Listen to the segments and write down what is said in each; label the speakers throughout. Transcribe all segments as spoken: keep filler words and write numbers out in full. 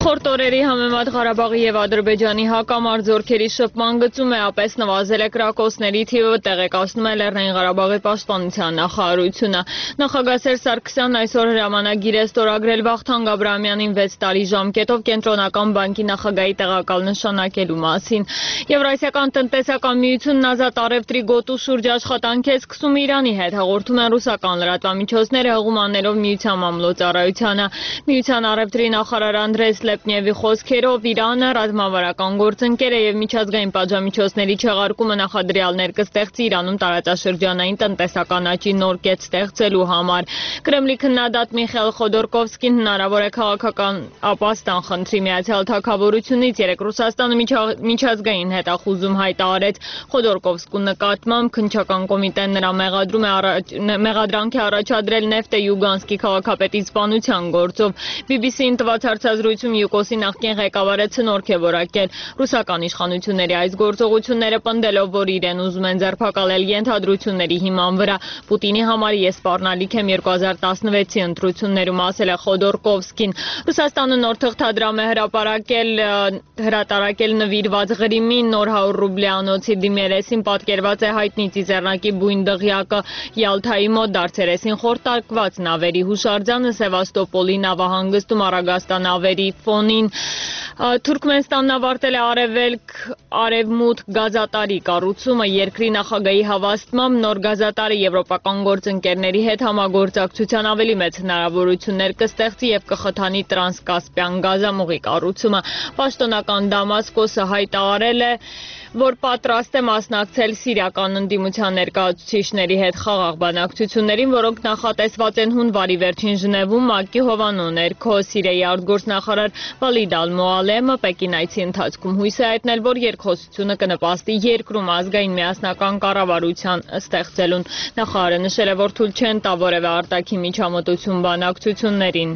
Speaker 1: Խորտ օրերի համեմատ Ղարաբաղի և Ադրբեջանի հակամարտ զորքերի շփման գծում է ապես նվազել է կրակոցների թիվը, տեղեկացնում է Լեռնային Ղարաբաղի պաշտպանության նախարարությունը։ Նախագահ Սերժ Սարգսյանն այսօր հրամանագիր է ստորագրել Վախթանգ Աբրահամյանին վեց տարի ժամկետով Կենտրոնական բանկի նախագահի տեղակալ նշանակելու մասին։ Եվրասիական տնտեսական միությունն ազատ առևտրի գոտու շուրջ աշխատանք է սկսում Իրանի հետ, հաղորդում են ռուսական լրատվամիջոցները հղումաններով միության մամլոյցարայությանը։ Միության առևտրի նախարար Անդրեյ Սլեպնևի խոսքերով Իրանը ռազմավարական գործընկեր է և միջազգային պատժամիջոցների չեղարկումը նախադրյալներ կստեղծի Իրանում տարածաշրջանային տնտեսական աճի նոր կետ ստեղծելու համար։ Կրեմլի քննադատ Միխայիլ Խոդորկովսկին հնարավոր է քաղաքական ապաստան խնդրի Միացյալ Թագավորությունից, երեկ Ռուսաստանը միջազգային հետախուզում հայտարարեց Խոդորկովսկու նկատմամբ, քննչական կոմիտեն նրա մեղադրում է մեղադրանք է առաջադրել Նեֆտե Յուգանսկի քաղաքապետի սպանության գործով։ բի բի սի-ին տված հարցազրույցում ՅՈՒԿՕՍ-ի նախկին ղեկավարը ցնորք է որակել ռուսական իշխանությունների այս գործողությունները, պնդելով, որ իրեն ուզում են ձերբակալել ենթադրությունների հիման վրա։ Պուտինի համար ես սպառնալիք եմ երկու հազար տասնվեցի ընտրություններում, ասել է Խոդորկովսկին։ Ռուսաստանը նոր թղթադրամ է հրապարակել հրատարակել նվիրված Ղրիմին, նոր հարյուր ռուբլյանոցի դիմերեսին պատկերված է հայտնի ծիծեռնակի բույն դղյակը Յալթայի մոտ դարձերեսին խորտակված նավերի հուշարձանը Սևաստոպոլի նավահանգստում Արագաստանավերի ֆոնին։ Թուրքմենստանն ավարտել է արևելք-արևմուտք գազատարի կառուցումը, երկրի նախագահի հավաստմամբ նոր գազատարը եվրոպական գործընկերների հետ համագործակցության ավելի մեծ հնարավորություններ կստեղծի և կխթանի տրանսկասպյան գազամուղի կառուցումը։ Պաշտոնական Դամասկոսը հայտարարել է, որ պատրաստ է մասնակցել սիրիական ընդդիմության ներկայացուցիչների հետ խաղաղ բանակցություններին, որոնք նախատեսված են հունվարի վերջին Ժնևում ՄԱԿ-ի հովանու ներքո։ Սիրիայի արտգործնախարար Վալիդ Ալ-Մոալեմը Պեկին այցի ընթացքում հույս է հայտնել, որ երկխոսությունը կնպաստի երկրում ազգային միասնական կառավարության ստեղծելուն։ Նախարարը նշել է, որ թույլ չեն տա որևէ արտաքին միջամտություն բանակցություններին։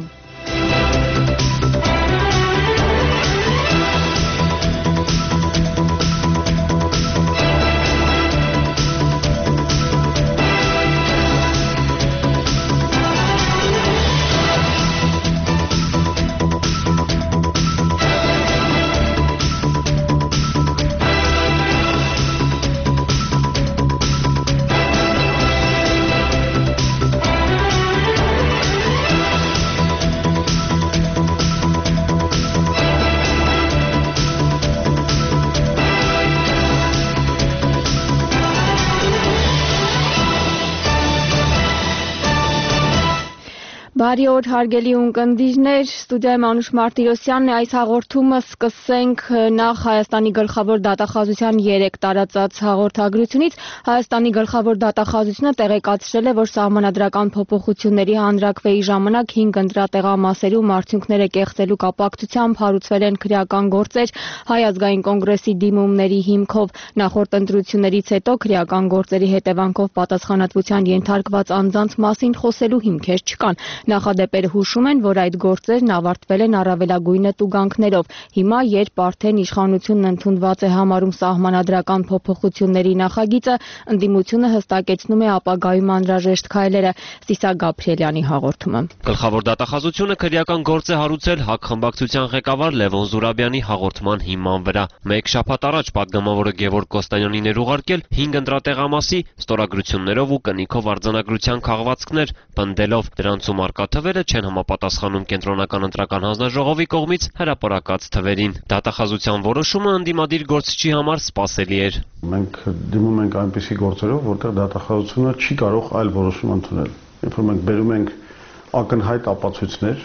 Speaker 1: Բարի օր, հարգելի ունկնդիրներ, ստուդիայում Անուշ Մարտիրոսյանն է, այս հաղորդումը սկսենք նախ Հայաստանի գլխավոր դատախազության երեկ տարածած հաղորդագրությունից։ Հայաստանի գլխավոր դատախազությունը տեղեկացրել է, որ սահմանադրական փոփոխությունների հանրաքվեի ժամանակ հինգ ընտրատեղամասերում արդյունքները կեղծելու կապակցությամբ հարուցվել են քրեական գործեր Հայ ազգային կոնգրեսի դիմումների հիմքով։ Նախորդ ընտրություններից հետո քրեական գործերի հետևանքով պատասխանատվության ենթարկված անձանց մասին խոսելու հիմքեր չկան։ Նախադեպերը հուշում են, որ այդ գործերն ավարտվել են առավելագույնը տուգանքներով։ Հիմա, երբ արդեն իշխանությունն ընդունված է համարում սահմանադրական փոփոխությունների նախագիծը, ընդդիմությունը հստակեցնում է ապագայում անհրաժեշտ քայլերը։ Սիսա Գաբրիելյանի հաղորդումը։
Speaker 2: Գլխավոր դատախազությունը քրեական գործ է հարուցել ՀԱԿ խմբակցության ղեկավար Լևոն Զուրաբյանի հաղորդման հիման վրա։ Մեկ շաբաթ առաջ պատգամավորը Գևորգ Կոստանյանին էր ուղարկել հինգ ընտրատեղամասի ստորագրություններով ու կնիքով արձանագրության քաղվածքներ, պնդելով դրանցում արկա թվերը չեն համապատասխանում Կենտրոնական ընտրական հանձնաժողովի կողմից հրապարակած թվերին։ Դատախազության որոշումը ընդդիմադիր գործչի համար սպասելի էր։
Speaker 3: Մենք դիմում ենք այնպիսի գործերով, որտեղ դատախազությունը չի կարող այլ որոշում ընդունել։ Երբ որ մենք բերում ենք ակնհայտ ապացույցներ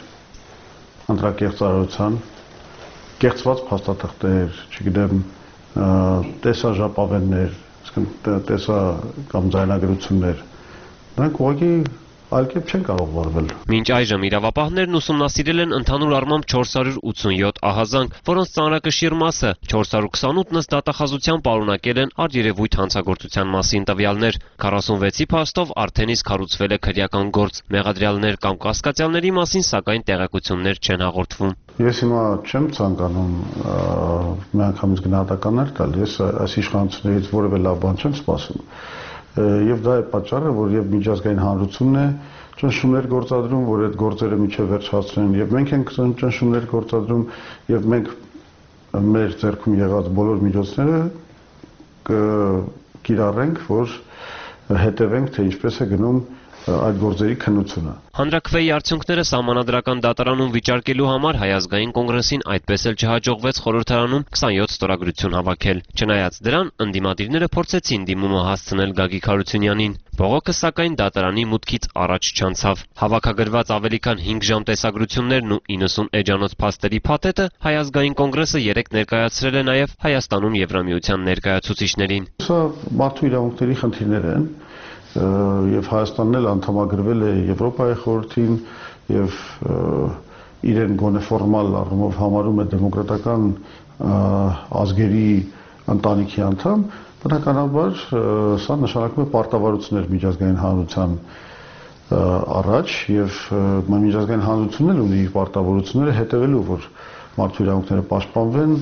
Speaker 3: ընտրակեղծարարության, կեղծված փաստաթղթեր, չգիտեմ, տեսաժապավեններ, տեսա կամ ձայնագրություններ, դրանք ուղղակի այլ կերպ չեն կարող վարվել։
Speaker 2: Մինչ այժմ իրավապահներն ուսումնասիրել են ընդհանուր առմամբ չորս հարյուր ութսունյոթ ահազանգ, որոնց ծանրակշիռ մասը չորս հարյուր քսանութն ըստ դատախազության պարունակել են արժերևույթ հանցագործության մասին տվյալներ։ քառասունվեցի փաստով արդեն իսկ հարուցվել է քրեական գործ։ Մեղադրյալներ կամ կասկածյալների մասին սակայն տեղեկություններ չեն հաղորդվում։
Speaker 3: Ես հիմա չեմ ցանկանում միանգամից գնահատականներ տալ, ես այս իշխանություններից որևէ լավ բան չեմ սպասում։ Եվ դա է պատճառը, որ եւ միջազգային հանրությունն է, ճնշումներ գործադրում, որ այդ գործերը միջև վերջ հասցնեն, եւ մենք ենք ճնշումներ գործադրում, եւ մենք մեր ձեռքում եղած բոլոր միջոցները կկիրառենք, որ հետևենք, թե ինչպես է գնում այդ գործերի քննությունը։
Speaker 2: Հանրաքվեի արդյունքները սահմանադրական դատարանում վիճարկելու համար Հայ ազգային կոնգրեսին այդպես էլ չհաջողվեց խորհրդարանում քսանյոթ ստորագրություն հավաքել։ Չնայած դրան, ընդդիմադիրները փորձեցին դիմումը հասցնել Գագիկ Հարությունյանին։ Բողոքը սակայն դատարանի մուտքից առաջ չանցավ։ Հավաքագրված ավելի քան հինգ ժամ տեսագրություններն ու իննսուն էջանոց փաստերի փաթեթը Հայ ազգային կոնգրեսը երեկ ներկայացրել է նաև Հայաստանում Եվրամիության ներկայացուցիչներին։
Speaker 3: Սա մարդու իրավունքների խնդիրներ են, եւ Հայաստանն էլ անդամագրվել է Եվրոպայի խորհրդին եւ իրեն գոնե ֆորմալ առումով համարում է դեմոկրատական ազգերի ընտանիքի անդամ, բնականաբար սա նշանակում է պարտավորություններ միջազգային հանրության առաջ եւ միջազգային հանրությունն էլ ունի իր պարտավորությունները հետևելու, որ մարդու իրավունքները պաշտպանվեն։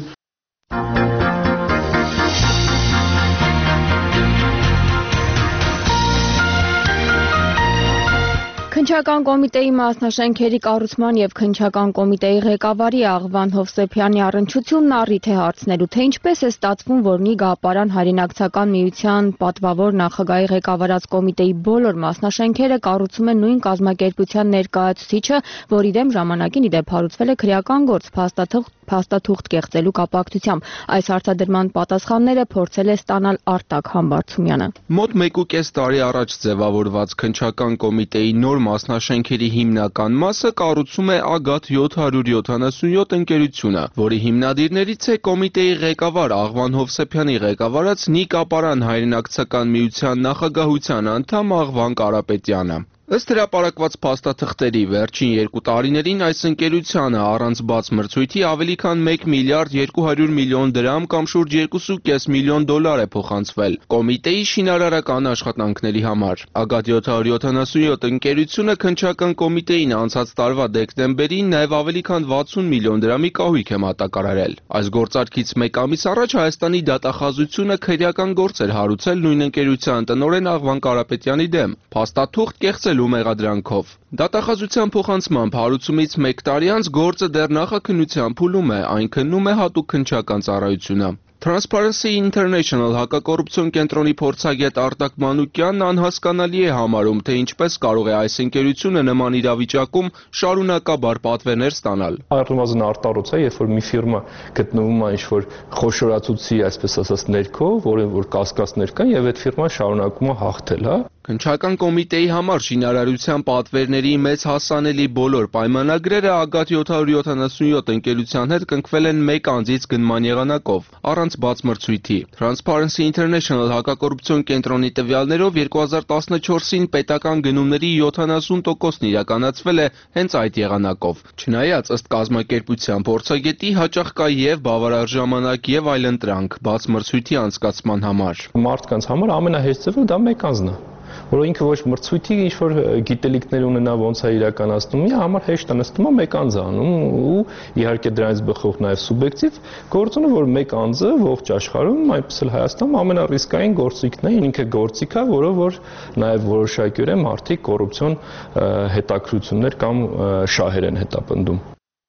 Speaker 4: Քննչական կոմիտեի մասնաշենքերի կառուցման եւ քննչական կոմիտեի ղեկավարի Աղվան Հովսեփյանի առնչությունն առիթ է հարցնելու, թե ինչպես է ստացվում, որ Նիգա ապարան հայրենակցական միության պատվավոր նախագահի ղեկավարած կոմիտեի բոլոր մասնաշենքերը կառուցում է նույն կազմակերպության ներկայացուցիչը, որի դեմ ժամանակին իդեպ հարուցվել է քրեական գործ փաստաթուղթ կեղծելու կապակցությամբ։ Այս հարցադրման պատասխանները փորձել է ստանալ Արտակ Համբարձումյանը։
Speaker 5: Մոտ մեկուկես տարի առաջ ձևավորված քննչական կոմիտեի նոր մասնաշենքերի հիմնական մասը կառուցում է Ագաթ յոթ հարյուր յոթանասունյոթ ընկերությունը, որի հիմնադիրներից է կոմիտեի ղեկավար Աղվան Հովսեփյանի ղեկավարած Նիգա ապարան հայրենակցական միության նախագահության անդամ Աղվան Կարապետյանը։ Ըստ հրապարակված փաստաթղթերի վերջին երկու տարիներին այս ընկերությանը առանց բաց մրցույթի ավելի քան մեկ միլիարդ երկու հարյուր միլիոն դրամ կամ շուրջ երկու կόμμα պենս միլիոն դոլար է փոխանցվել կոմիտեի շինարարական աշխատանքների համար։ Ագաթ յոթ հարյուր յոթանասունյոթ ընկերությունը քննչական կոմիտեին անցած տարվա դեկտեմբերին նաև ավելի քան վաթսուն միլիոն դրամի կահույք է մատակարարել։ Այս գործարքից մեկ ամիս առաջ Հայաստանի դատախազությունը քրեական գործ էր հարուցել նույն ընկերության տնօրեն Աղվան Կարապետյանի դեմ փաստաթուղթ կեղծել մեղադրանքով։ Դատախազության փոխանցմամբ հարուցումից մեկ տարի անց գործը դեռ նախաքննության փուլում է, այն քննում է հատուկ քննչական ծառայությունը։ Transparency International հակակոռուպցիոն կենտրոնի փորձագետ Արտակ Մանուկյանն անհասկանալի է համարում, թե ինչպես կարող է այս ընկերությունը նման իրավիճակում շարունակաբար պատվերներ ստանալ։
Speaker 6: Առնվազն արտառոց է, երբ որ մի ֆիրմա գտնվում է ինչ-որ խոշորացուցի, այսպես ասած, ներքո, որը որ կասկածներ կան, եւ այդ ֆիրման շարունակում է հաղթել, հա։
Speaker 5: Քննչական կոմիտեի համար շինարարության պատվերների մեծ հասանելի բոլոր պայմանագրերը Ագաթ յոթ հարյուր յոթանասունյոթ ընկերության հետ կնքվել են մեկ անձից գնման եղանակով, առանց բաց մրցույթի։ Transparency International հակակոռուպցիոն կենտրոնի տվյալներով երկու հազար տասնչորսին պետական գնումների յոթանասուն տոկոսն իրականացվել է հենց այդ եղանակով։ Չնայած ըստ կազմակերպության փորձագետի հաճախ կա եւ բավարար ժամանակ եւ այլընտրանք բաց մրցույթի անցկացման համար։
Speaker 6: Մարդկանց համար ամենահեշտ ձևը դա մեկ անձն է, որ ինքը ոչ մրցույթի ինչ-որ գիտելիքներ ունենա ոնց է իրականացնում, մի համար հեշտ է նստում է մեկ անձ անում ու իհարկե դրանից բխող նաև սուբյեկտիվ գործոնը, որ մեկ անձը ողջ աշխարհում, այնպես էլ Հայաստանում ամենառիսկային գործիքն է, ինքը գործիք է, որը որ նաև որոշակիորեն մարդիկ կոռուպցիոն հետաքրություններ կամ շահեր են հետապնդում։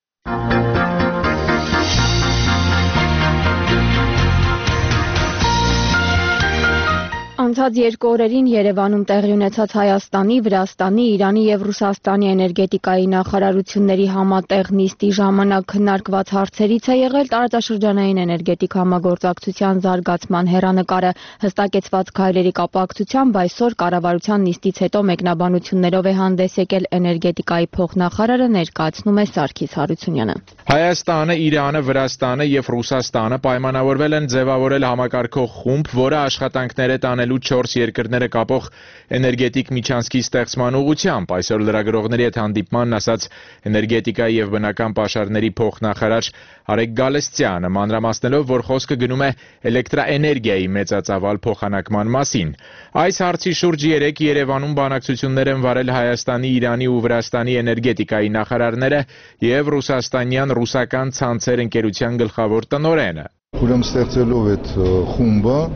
Speaker 4: Անցած երկու օրերին Երևանում տեղի ունեցած Հայաստանի, Վրաստանի, Իրանի եւ Ռուսաստանի էներգետիկայի նախարարությունների համատեղ նիստի ժամանակ քննարկված հարցերից է եղել տարածաշրջանային էներգետիկ համագործակցության զարգացման հեռանկարը։ Հստակեցված քայլերի կապակցությամբ այսօր կառավարության նիստից հետո մեկնաբանություններով է հանդես եկել էներգետիկայի փոխնախարարը, ներկայացնում է Սարգիս Հարությունյանը։
Speaker 7: Հայաստանը, Իրանը, Վրաստանը եւ Ռուսաստանը պայմանավորվել են ձևավորել համակարգող խումբ, որը աշխատանքներ է տանելու չորս երկրները կապող էներգետիկ միջանցքի ստեղծման ուղղությամբ։ Այսօր լրագրողների հետ հանդիպմանն ասաց էներգետիկայի եւ բնական պաշարների փոխնախարար Արեգ Գալստյանը, մանրամասնելով, որ խոսքը գնում է էլեկտրաէներգիայի մեծածավալ փոխանակման մասին։ Այս հարցի շուրջ երեկ Երևանում բանակցություններ են վարել Հայաստանի, Իրանի ու Վրաստանի էներգետիկայի նախարարները եւ ռուսաստանյան ռուսական ցանցեր ընկերության գլխավոր տնօրենը։
Speaker 8: Ուրեմն ստեղծելով այդ խումբը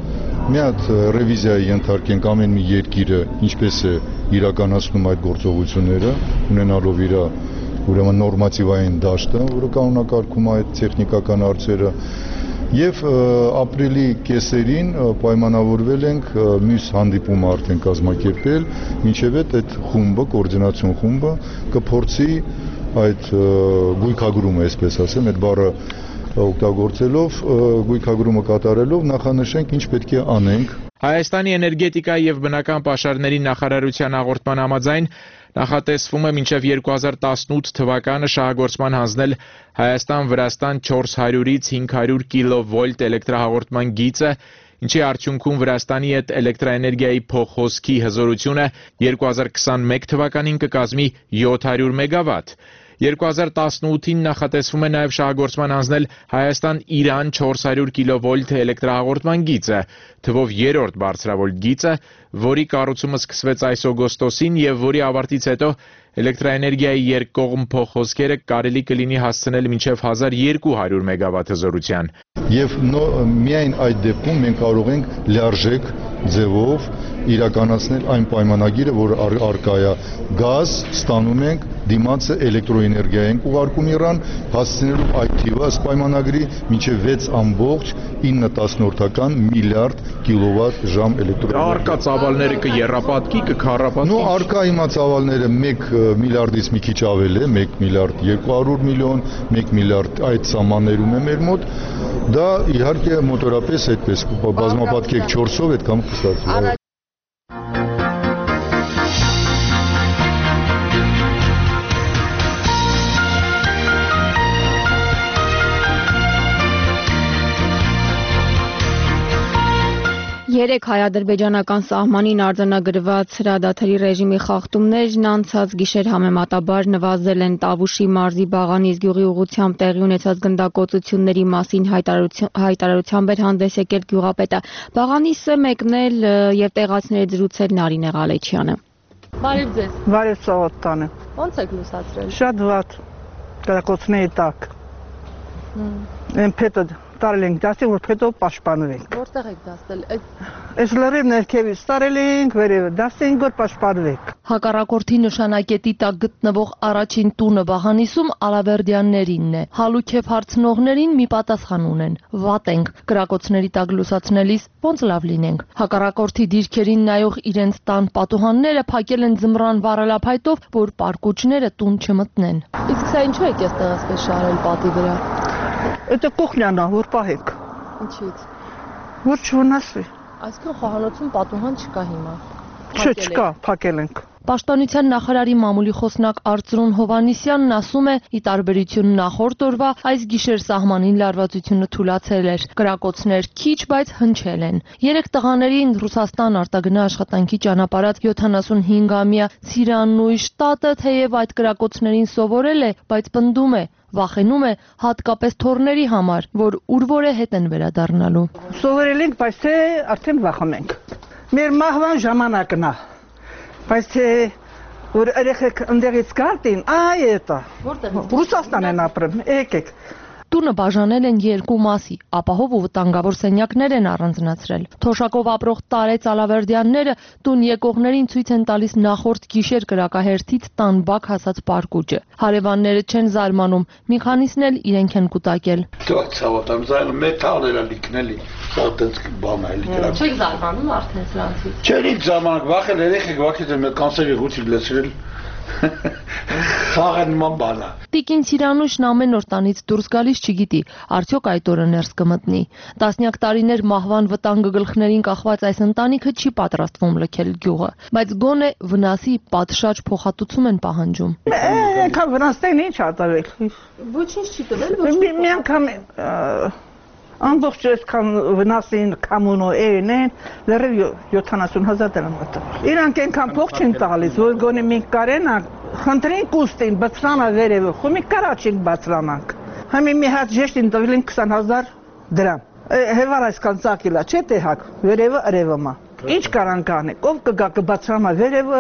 Speaker 8: մի հատ ռևիզիայի ենթարկենք ամեն մի երկիրը ինչպես է իրականացնում այդ գործողությունները, ունենալով իր ուրեմն նորմատիվային դաշտը, որը կանոնակարգում է այդ տեխնիկական հարցերը, եւ ապրիլի կեսերին պայմանավորվել ենք մյուս հանդիպումը արդեն կազմակերպել, մինչև այդ խումբը, կոորդինացիոն խումբը կփորձի այդ գույքագրումը, այսպես ասեմ, այդ բառը օգտագործելով, գույքագրումը կատարելով նախանշենք ինչ պետք է անենք։
Speaker 7: Հայաստանի էներգետիկայի եւ բնական պաշարների նախարարության հաղորդման համաձայն նախատեսվում է մինչև երկու հազար տասնութ թվականը շահագործման հանձնել Հայաստան-Վրաստան չորս հարյուրից հինգ հարյուր կիլովոլտ էլեկտրահաղորդման գիծը, ինչի արդյունքում Վրաստանի հետ էլեկտրաէներգիայի փոխհոսքի հզորությունը երկու հազար քսանմեկ թվականին կկազմի յոթ հարյուր մեգավատ։ երկու հազար տասնութին նախատեսվում է նաև շահագործման հանձնել Հայաստան-Իրան չորս հարյուր կիլովոլտ էլեկտրահաղորդման գիծը, թվով երրորդ բարձրավոլտ գիծը, որի կառուցումը սկսվեց այս օգոստոսին եւ որի ավարտից հետո էլեկտրաէներգիայի երկկողմ փոխհոսքերը կարելի կլինի հասցնել մինչև հազար երկու հարյուր մեգավատ հզորության։
Speaker 8: Եվ միայն այդ դեպքում մենք կարող ենք լիարժեք ձևով իրականացնել այն պայմանագիրը, որ առկա է գազ, ստանում ենք, դիմացը էլեկտրոէներգիա ենք ուղարկում Իրան, հասցնելու այդ թիվը ըստ պայմանագրի մինչև վեց ամբողջ ինը տասնորդական միլիարդ կիլովատ ժամ էլեկտրոէներգիա։
Speaker 7: Առկա ծավալները կեռապատկի, կքառապատկի։
Speaker 8: Նո, առկա հիմա ծավալները մեկ միլիարդից մի քիչ ավել է, մեկ միլիարդ երկու հարյուր միլիոն, մեկ միլիարդ այդ սահմաններում է մեր մոտ։ Դա իհարկե մոտորապես այդպես բազմապատկեք չորսով այդքան կստացվի։
Speaker 4: Երեք հայ-ադրբեջանական սահմանին արձանագրված հրադադարի ռեժիմի խախտումներն անցած գիշեր համեմատաբար նվազել են Տավուշի մարզի Բաղանիս գյուղի ուղղությամբ տեղի ունեցած գնդակոծությունների մասին հայտարարությամբ էր հանդես եկել գյուղապետը։ Բաղանիսը մեկնել եւ տեղացիների զրուցել Նարինե Ղալեչյանը։
Speaker 1: Բարև ձեզ։
Speaker 9: Բարև Սաղոտ տանը։
Speaker 1: Ոնց եք լուսացրել։
Speaker 9: Շատ վատ։ Գնդակոծների տակ։ Են փետը տարել ենք դասի, որ հետո պաշտպանվենք։
Speaker 1: Որտեղ եք դասել։
Speaker 9: Այս լրիվ ներքևից տարել ենք, վերևը դասենք, որ պաշտպանվենք։
Speaker 10: Հակառակորդի նշանակետի տակ գտնվող առաջին տունը Բաղանիսում Ալավերդյաններինն է։ Հալուքև հարցնողներին մի պատասխան ունեն՝ վատ ենք, կրակոցների տակ լուսացնելիս ոնց լավ լինենք։ Հակառակորդի դիրքերին նայող իրենց տան պատուհանները փակել են ձմռան վառելափայտով, որ պարկուճները տուն չմտնեն։ Իսկ սա ինչու եք այստեղ այսպես շարել պատի վրա։
Speaker 9: Это կուխնյանա, որ պահենք։
Speaker 10: Ինչից։
Speaker 9: Որ չվնասվի։
Speaker 10: Այսինքն խոհանոցում պատուհան չկա հիմա։
Speaker 9: Չէ, չկա, փակել ենք։
Speaker 10: Պաշտպանության նախարարի մամուլի խոսնակ Արծրուն Հովհաննիսյանն ասում է՝ ի տարբերություն նախորդ օրվա, այս գիշեր սահմանին լարվածությունը թուլացել էր։ Կրակոցներ քիչ, բայց հնչել են։ Երեք տղաներին Ռուսաստան արտագնա աշխատանքի ճանապարհած յոթանասունհինգամյա Ցիրաննույշ տատը թեև այդ կրակոցներին սովորել է, բայց պնդում է, վախենում է հատկապես թոռների համար, որ ուր-որ է հետ են վերադառնալու։
Speaker 9: Սովորել ենք, բայց թե արդեն վախում ենք։ Մեր մահվան ժամանակն է։ Բայց թե որ երեխեք ընդեղից գարտին, այ էտա։
Speaker 10: Որտեղից։
Speaker 9: Ռուսաստան են ապրում, եկեք։
Speaker 10: Տունը բաժանել են երկու մասի, ապահով ու վտանգավոր սենյակներ են առանձնացրել։ Թոշակով ապրող Տարեց Ալավերդյանները տուն եկողներին ցույց են տալիս նախորդ գիշեր կրակահերթից տան բակ հասած պարկուճը։ Հարևանները չեն զարմանում, մի քանիսն էլ իրենք են կուտակել։
Speaker 11: Ցավոտամ զայլ մետալներ են լիքնելի, սատենց բան է լիքրակ։
Speaker 10: Չեք զարմանում արդեն սրանցից։
Speaker 11: Չէ, ինձ ժամանակ վախել երեխեք վախից են մեր կանսերի հույցի լեցրել։ Խաղան նման բան է։
Speaker 10: Տիկին Ցիրանուշն ամեն օր տանից դուրս գալիս չգիտի, արդյոք այդ օրը ներս կմտնի։ Տասնյակ տարիներ մահվան վտանգը գլխներին կախված այս ընտանիքը չի պատրաստվում լքել գյուղը, բայց գոնե վնասի պատշաճ փոխհատուցում են պահանջում։
Speaker 9: Եկա վնասեն ինչ ատավեք։
Speaker 10: Ոչինչ չի տվել, ոչ
Speaker 9: մի անգամ ամբողջ այսքան վնասին կամունո էն են, լրիվ յոթանասուն հազար դրամ տվել։ Իրանք այնքան փող չեն տալիս, որ գոնե մենք կարենանք, խնդրենք ուստին բացրանա վերևը, խոմի կարաչենք բացրանանք։ Համի մի հատ ժեշտին տվել են քսան հազար դրամ։ Հեվար այսքան ծակիլա, չէ՞ թե հակ, վերևը արևը։ Ինչ կարանք անենք, ով կգա կբացրանա վերևը։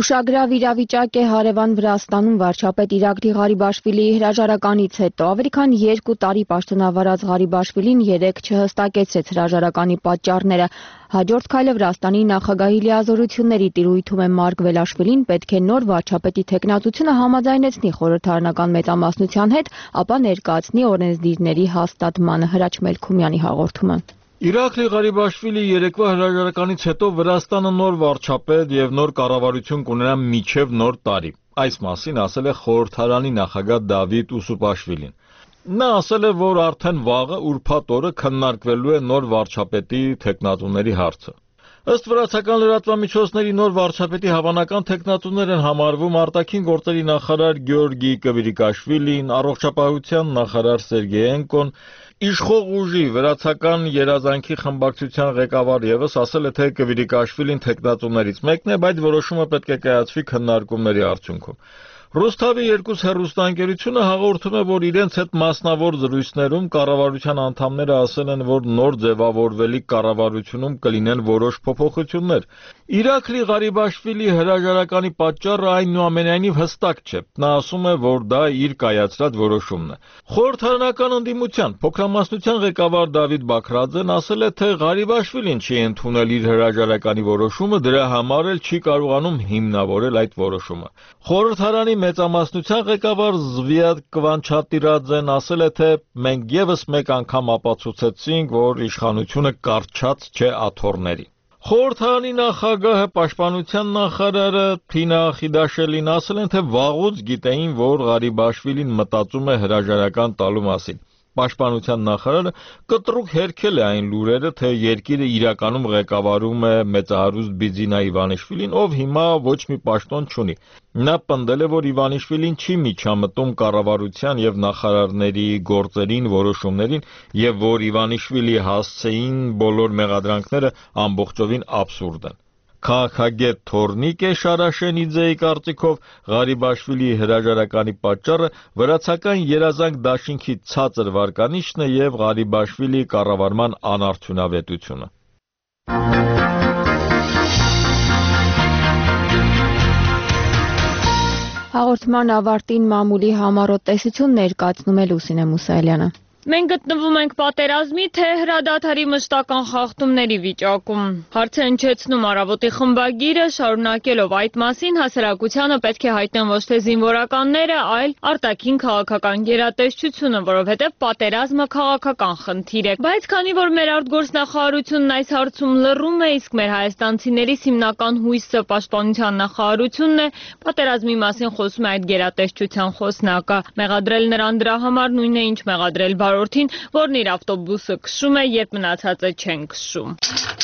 Speaker 4: Ուշագրավ իրավիճակ է հարևան Վրաստանում վարչապետ Իրակլի Ղարիբաշվիլիի հրաժարականից հետո։ Ավելի քան երկու տարի պաշտոնավարած Ղարիբաշվիլին երեկ չհստակեցրեց հրաժարականի պատճառները։ Հաջորդ քայլը Վրաստանի նախագահի լիազորությունների տիրույթում է Մարկ Վելաշվիլին պետք է նոր վարչապետի թեկնածությունը համաձայնեցնի խորհրդարանական մեծամասնության հետ, ապա ներկայացնի օրենսդիրների հաստատմանը։ Հրաչ Մելքումյանի հաղորդումը։
Speaker 12: Իրակլի Ղարիբաշվիլի երեկվա հրաժարականից հետո Վրաստանը նոր վարչապետ եւ նոր կառավարություն կունենա մինչեւ նոր տարի։ Այս մասին ասել է խորհրդարանի նախագահ Դավիթ Ուսուպաշվիլին։ Նա ասել է, որ արդեն վաղը ուրբաթ օրը քննարկվելու է նոր վարչապետի թեկնածուների հարցը։ Ըստ վրացական լրատվամիջոցների նոր վարչապետի հավանական թեկնածուներ են համարվում արտաքին գործերի նախարար Գյորգի Կվիրիկաշվիլին, առողջապահության նախարար Սերգեյենկոն, Իշխող ուժի վրացական երազանքի խմբակցության ղեկավար ևս ասել է, թե Կվիրիկաշվիլին թեկնածուներից մեկն է, բայց որոշումը պետք է կայացվի քննարկումների արդյունքում։ Ռուսթավի երկուս հեռուստաընկերությունը հաղորդում է, որ իրենց հետ մասնավոր զրույցներում կառավարության անդամները ասել են, որ նոր ձևավորվելիք կառավարությունում կլինեն որոշ փոփոխություններ։ Իրակլի Ղարիբաշվիլի հրաժարականի պատճառը այնուամենայնիվ հստակ չէ։ Նա ասում է, որ դա իր կայացրած որոշումն է։ Խորհրդարանական ընդդիմության փոքրամասնության ղեկավար Դավիթ Բաքրաձեն ասել է, թե Ղարիբաշվիլին չի ընդունել իր հրաժարականի որոշումը, դրա համար էլ չի կարողանում հիմնավորել այդ որոշումը։ Խորհրդարանի մեծամասնության ղեկավար Զվիադ Կվանչատիրաձեն ասել է, թե մենք եւս մեկ անգամ ապացուցեցինք, որ իշխանությունը կառչած չէ աթոռների։ Խորհրդարանի նախագահը պաշտպանության նախարարը Թինա Խիդաշելին ասել են, թե վաղուց գիտեին, որ Ղարիբաշվիլին մտածում է հրաժարական տալու մասին։ Պաշտպանության նախարարը կտրուկ հերքել է այն լուրերը, թե երկիրը իրականում ղեկավարում է մեծահարուստ Բիձինա Իվանիշվիլին, ով հիմա ոչ մի պաշտոն չունի։ Նա պնդել է, որ Իվանիշվիլին չի միջամտում կառավարության եւ նախարարների գործերին, որոշումներին եւ որ Իվանիշվիլի հասցեին բոլոր մեղադրանքները ամբողջովին աբսուրդ են։ Քաղաքագետ Թորնիկե Շարաշենիձեի կարծիքով Ղարիբաշվիլիի հրաժարականի պատճառը վրացական երազանք դաշինքի ցածր վարկանիշն է եւ Ղարիբաշվիլիի կառավարման անարդյունավետությունը։
Speaker 4: Հաղորդման ավարտին մամուլի համառոտ տեսություն ներկայացնում է Լուսինե Մուսայելյանը։
Speaker 1: Մենք գտնվում ենք պատերազմի թե հրադադարի մշտական խախտումների վիճակում։ Հարց է հնչեցնում առավոտի խմբագիրը, շարունակելով այդ մասին հասարակությանը պետք է հայտնեն ոչ թե զինվորականները, այլ արտաքին քաղաքական գերատեսչությունը, որովհետև պատերազմը քաղաքական խնդիր է։ Բայց քանի որ մեր արտգործնախարարությունն այս հարցում լռում է, իսկ մեր հայաստանցիներից հիմնական հույսը պաշտպանության նախարարությունն է, պատերազմի մասին խոսում է այդ գերատեսչության խոսնակը։ Մեղադրել նրան դրա համար նույնն է, ինչ մեղադրել վարորդին, որն իր ավտոբուսը քշում է, երբ մնացածը չեն քշում։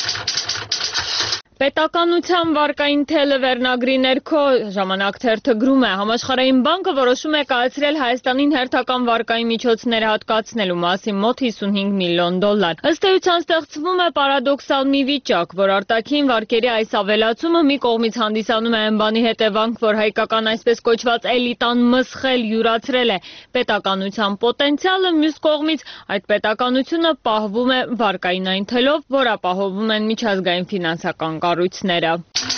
Speaker 1: Պետականության վարկային թելը վերնագրի ներքո ժամանակ թերթը գրում է, Համաշխարհային բանկը որոշում է կայացրել Հայաստանին հերթական վարկային միջոցներ հատկացնելու մասին մոտ հիսունհինգ միլիոն դոլար։ Ըստ էության ստեղծվում է պարադոքսալ մի վիճակ, որ արտաքին վարկերի այս ավելացումը մի կողմից հանդիսանում է այն բանի հետևանք, որ հայկական այսպես կոչված էլիտան մսխել յուրացրել է պետականության պոտենցիալը, մյուս կողմից այդ պետականությունը պահվում է վարկային այն թելով, որ ապահովում են միջազգային ֆինանսական կառույցները։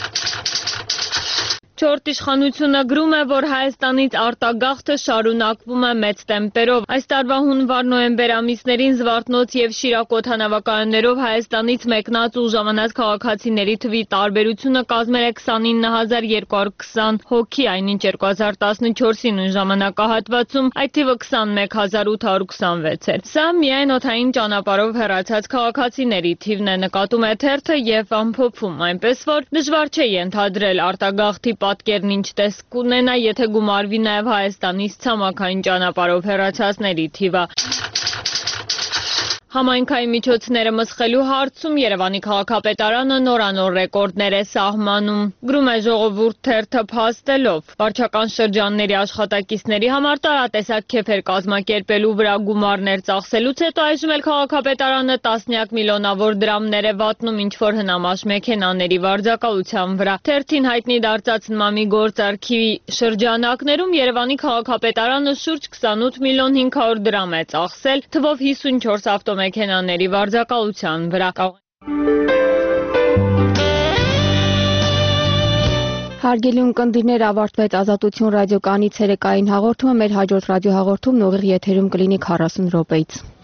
Speaker 1: Չորրորդ իշխանությունը գրում է, որ Հայաստանից արտագաղթը շարունակվում է մեծ տեմպերով։ Այս տարվա հունվար-նոյեմբեր ամիսներին Զվարթնոց եւ Շիրակ օդանավակայաններով Հայաստանից մեկնած ու ժամանած քաղաքացիների թվի տարբերությունը կազմել է քսանինը հազար երկու հարյուր քսան հոգի, այնինչ երկու հազար տասնչորսի նույն ժամանակահատվածում այդ թիվը քսանմեկ հազար ութ հարյուր քսանվեց էր։ Սա միայն օդային ճանապարհով հեռացած քաղաքացիների թիվն է, նկատում է թերթը եւ ամփոփում, այնպես որ դժվար չէ ենթադրել արտագաղթի պատկերն ինչ տեսք կունենա, եթե գումարվի նաև Հայաստանից ցամաքային ճանապարհով հեռացածների թիվը։ Համայնքային միջոցները մսխելու հարցում Երևանի քաղաքապետարանը նորանոր ռեկորդներ է սահմանում։ Գրում է Ժողովուրդ թերթը փաստելով, վարչական շրջանների աշխատակիցների համար տարատեսակ քեֆեր կազմակերպելու վրա գումարներ ծախսելուց հետո այժմ էլ քաղաքապետարանը տասնյակ միլիոնավոր դրամներ է վատնում ինչ-որ հնամաշ մեքենաների վարձակալության վրա։ Թերթին հայտնի դարձած նման մի գործարքի շրջանակներում Երևանի քաղաքապետարանը շուրջ քսանութ միլիոն հինգ հարյուր դրամ է ծախսել, թվով հիսունչորս ավտոմեքենաների վարձակալության վրա։
Speaker 4: Հարգելի ունկնդիրներ, ավարտվեց Ազատություն ռադիոկայանի ցերեկային հաղորդումը, մեր հաջորդ ռադիոհաղորդումն ուղիղ եթերում կլինի քառասուն րոպեից։